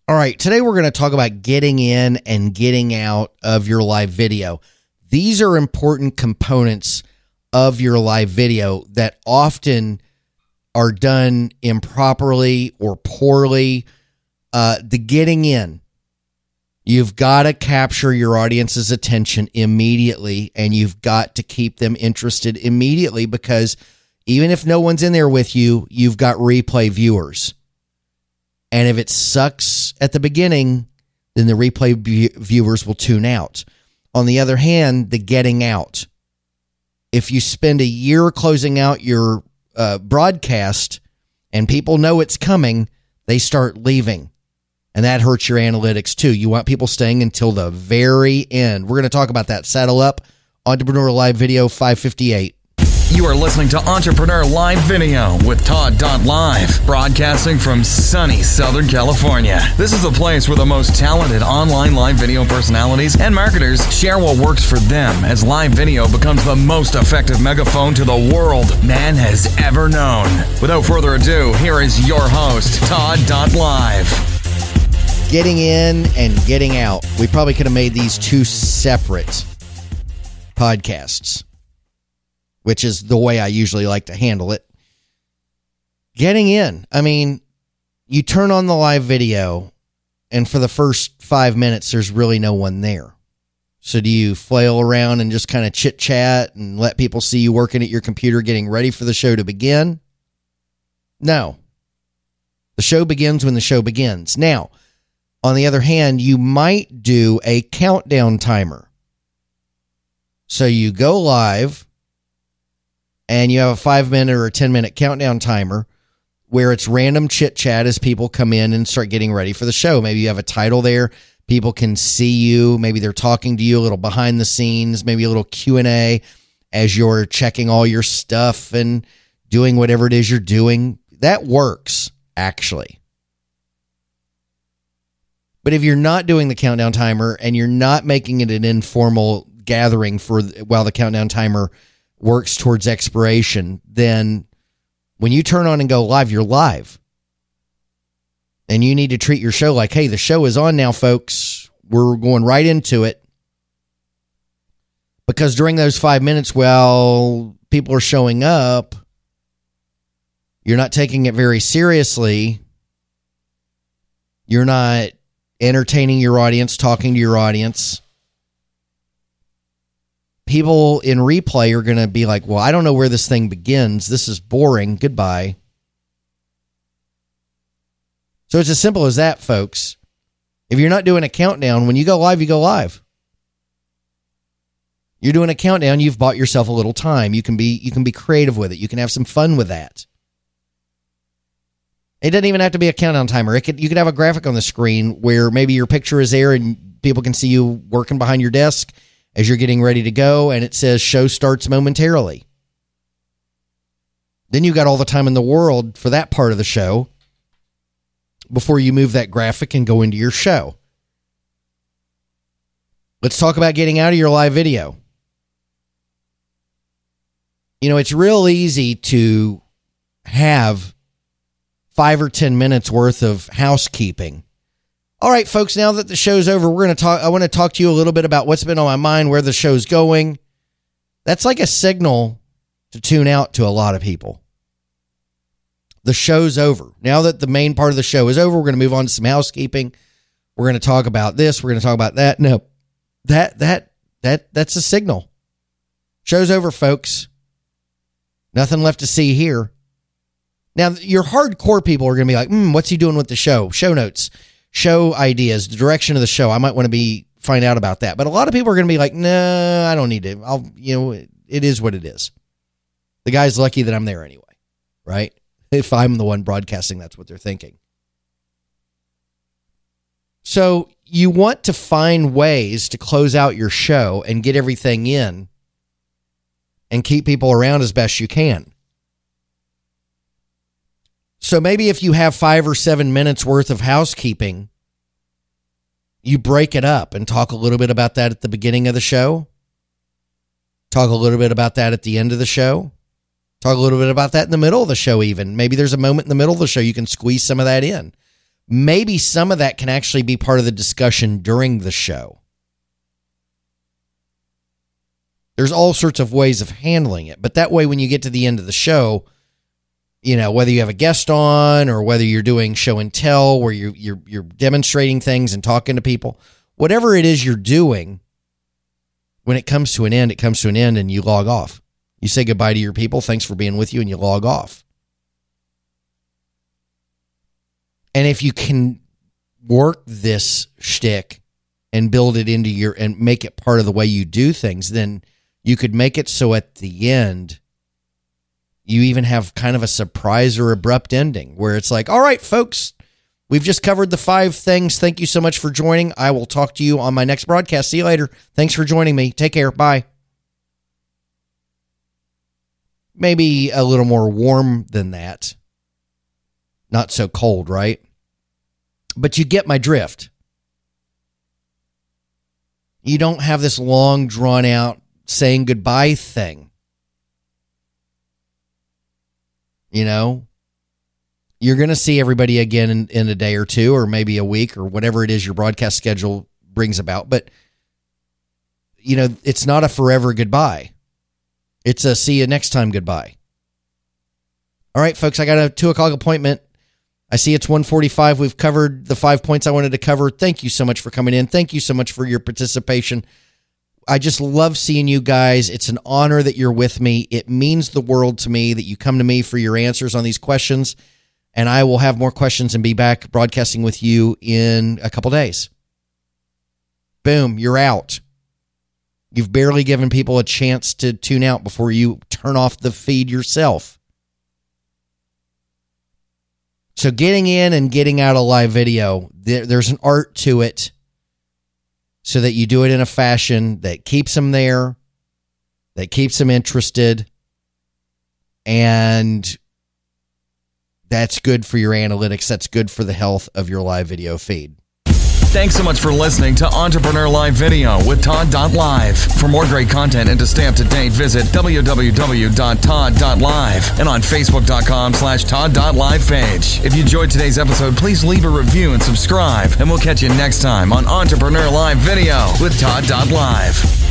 All right, today we're going to talk about getting in and getting out of your live video. These are important components of your live video that often are done improperly or poorly. The getting in, you've got to capture your audience's attention immediately, and you've got to keep them interested immediately, because even if no one's in there with you, you've got replay viewers. And if it sucks at the beginning, then the replay viewers will tune out. On the other hand, the getting out. If you spend a year closing out your broadcast and people know it's coming, they start leaving. And that hurts your analytics too. You want people staying until the very end. We're going to talk about that. Saddle up. Entrepreneur Live Video 558. You are listening to Entrepreneur Live Video with Todd.Live, broadcasting from sunny Southern California. This is the place where the most talented online live video personalities and marketers share what works for them as live video becomes the most effective megaphone to the world man has ever known. Without further ado, here is your host, Todd.Live. Getting in and getting out. We probably could have made these two separate podcasts, which is the way I usually like to handle it. Getting in. I mean, you turn on the live video, and for the first 5 minutes, there's really no one there. So do you flail around and just kind of chit-chat and let people see you working at your computer getting ready for the show to begin? No. The show begins when the show begins. Now, on the other hand, you might do a countdown timer. So you go live, and you have a 5-minute or a 10-minute countdown timer where it's random chit-chat as people come in and start getting ready for the show. Maybe you have a title there. People can see you. Maybe they're talking to you a little behind the scenes, maybe a little Q&A as you're checking all your stuff and doing whatever it is you're doing. That works, actually. But if you're not doing the countdown timer and you're not making it an informal gathering for while the countdown timer works towards expiration, then when you turn on and go live, you're live. And you need to treat your show like, hey, the show is on now, folks. We're going right into it. Because during those 5 minutes, while people are showing up, you're not taking it very seriously. You're not entertaining your audience, talking to your audience. People in replay are going to be like, well, I don't know where this thing begins. This is boring. Goodbye. So it's as simple as that, folks. If you're not doing a countdown, when you go live, you go live. You're doing a countdown, you've bought yourself a little time. You can be creative with it. You can have some fun with that. It doesn't even have to be a countdown timer. You could have a graphic on the screen where maybe your picture is there and people can see you working behind your desk as you're getting ready to go, and it says show starts momentarily. Then you got all the time in the world for that part of the show before you move that graphic and go into your show. Let's talk about getting out of your live video. You know, it's real easy to have 5 or 10 minutes worth of housekeeping. All right, folks, now that the show's over, I want to talk to you a little bit about what's been on my mind, where the show's going. That's like a signal to tune out to a lot of people. The show's over. Now that the main part of the show is over, we're going to move on to some housekeeping. We're going to talk about this. We're going to talk about that. No, that's a signal. Show's over, folks. Nothing left to see here. Now, your hardcore people are going to be like, what's he doing with the show? Show notes, show ideas, the direction of the show. I might want to find out about that. But a lot of people are going to be like, no, I don't need to. It is what it is. The guy's lucky that I'm there anyway, right? If I'm the one broadcasting, that's what they're thinking. So you want to find ways to close out your show and get everything in and keep people around as best you can. So maybe if you have 5 or 7 minutes worth of housekeeping, you break it up and talk a little bit about that at the beginning of the show. Talk a little bit about that at the end of the show. Talk a little bit about that in the middle of the show even. Maybe there's a moment in the middle of the show you can squeeze some of that in. maybe some of that can actually be part of the discussion during the show. There's all sorts of ways of handling it, but that way when you get to the end of the show, you know, whether you have a guest on or whether you're doing show and tell where you're demonstrating things and talking to people, whatever it is you're doing, when it comes to an end, it comes to an end and you log off. You say goodbye to your people, thanks for being with you, and you log off. And if you can work this shtick and build it into and make it part of the way you do things, then you could make it so at the end, you even have kind of a surprise or abrupt ending where it's like, all right, folks, we've just covered the 5 things. Thank you so much for joining. I will talk to you on my next broadcast. See you later. Thanks for joining me. Take care. Bye. Maybe a little more warm than that. Not so cold, right? But you get my drift. You don't have this long, drawn-out saying goodbye thing. You know? You're going to see everybody again in a day or two, or maybe a week, or whatever it is your broadcast schedule brings about. But, you know, it's not a forever goodbye. It's a see you next time goodbye. All right, folks, I got a 2 o'clock appointment. I see it's 1:45. We've covered the 5 points I wanted to cover. Thank you so much for coming in. Thank you so much for your participation. I just love seeing you guys. It's an honor that you're with me. It means the world to me that you come to me for your answers on these questions. And I will have more questions and be back broadcasting with you in a couple days. Boom, you're out. You've barely given people a chance to tune out before you turn off the feed yourself. So getting in and getting out of live video, there's an art to it so that you do it in a fashion that keeps them there, that keeps them interested, and that's good for your analytics. That's good for the health of your live video feed. Thanks so much for listening to Entrepreneur Live Video with Todd.Live. For more great content and to stay up to date, visit www.todd.live and on Facebook.com/Todd.Live page. If you enjoyed today's episode, please leave a review and subscribe, and we'll catch you next time on Entrepreneur Live Video with Todd.Live.